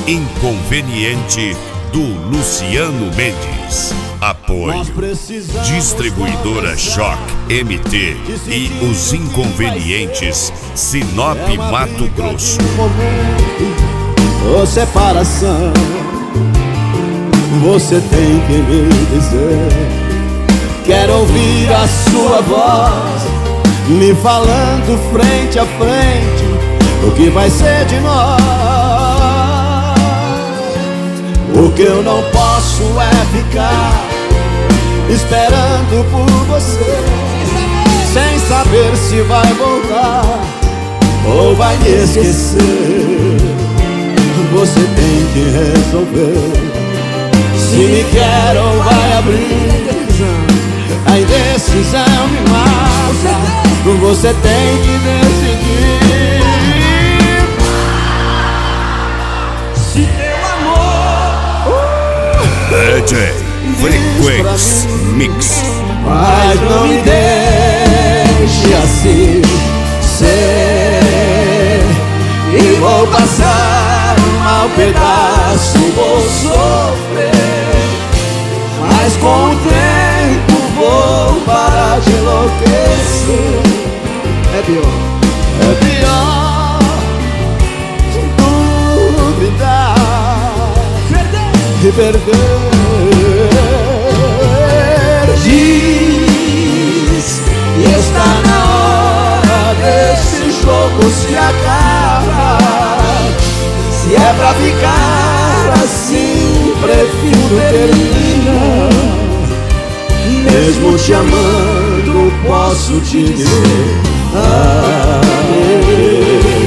Inconveniente do Luciano Mendes. Apoio Distribuidora Choc MT e Os Inconvenientes, Sinop, Mato Grosso. Ou separação, você tem que me dizer. Quero ouvir a sua voz me falando frente a frente o que vai ser de nós. O que eu não posso é ficar esperando por você, sem saber se vai voltar ou vai me esquecer. Você tem que resolver se me quer ou vai abrir. A indecisão me mata. Você tem que decidir se teu amor DJ Frequency Mix. Mas não me deixe assim ser. E vou passar um mau pedaço, vou sofrer, mas com o tempo vou parar de enlouquecer. É pior duvidar e perder. Diz que está na hora desse jogo se acabar. Se é pra ficar assim, prefiro terminar. Mesmo te amando, posso te dizer adeus.